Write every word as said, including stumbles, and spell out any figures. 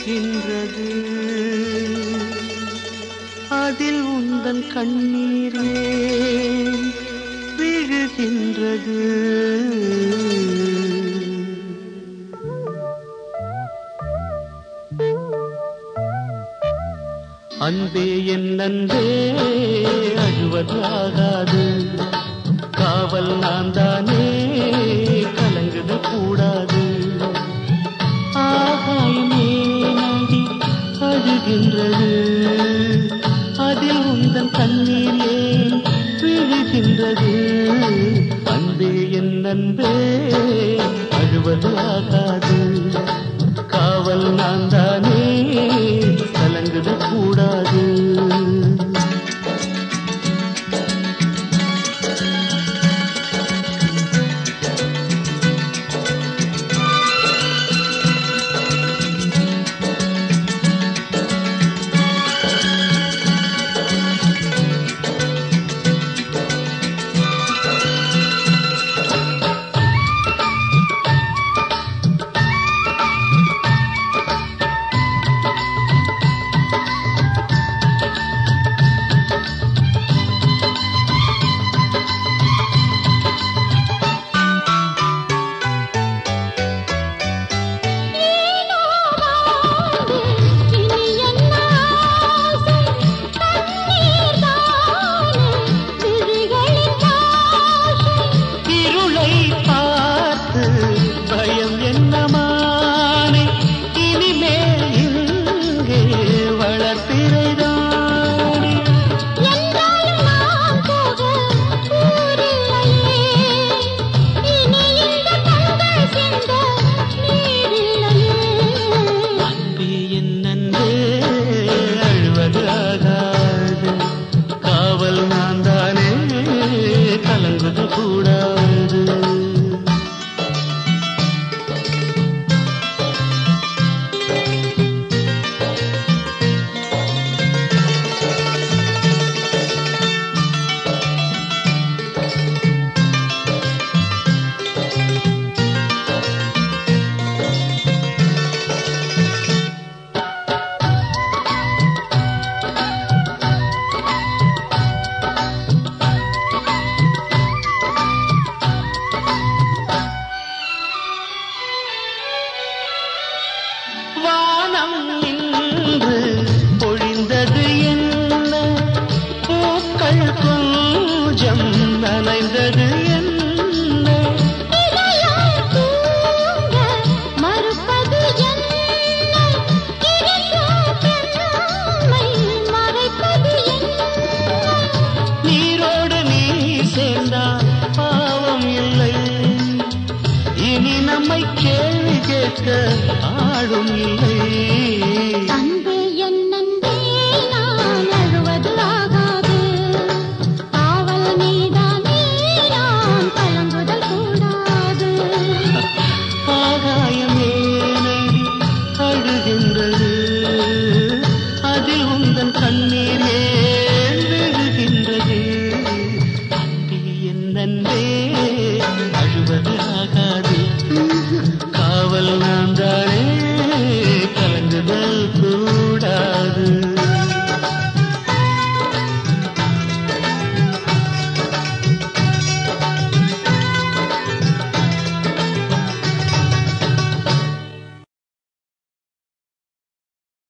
விழுகின்றது அதில் உந்தன் கண்ணீரே விழுகின்றது. அன்பே என் அன்பே அழுவதாகாது, காவல் நான் தானே கலங்குது கூடாது. ஆகாயமே நடி அழுகின்றது அதில் உந்தன் கண்ணீர் ஏன் விழுகின்றது. அன்பே என் அன்பே அழுவது ஆகாது, காவல் நான் தானே கலங்குது கூடாது. பொழிந்தது என்ன பூக்கள் கொஞ்சம் நனைந்தது என்ன, மறுப்பது என்ன, மறைப்பது என்ன. நீரோடு நீர் சேர்ந்தால் பாவம் இல்லை, இனி நம்மை கேள்வி கேட்க ஆளும் இல்லை.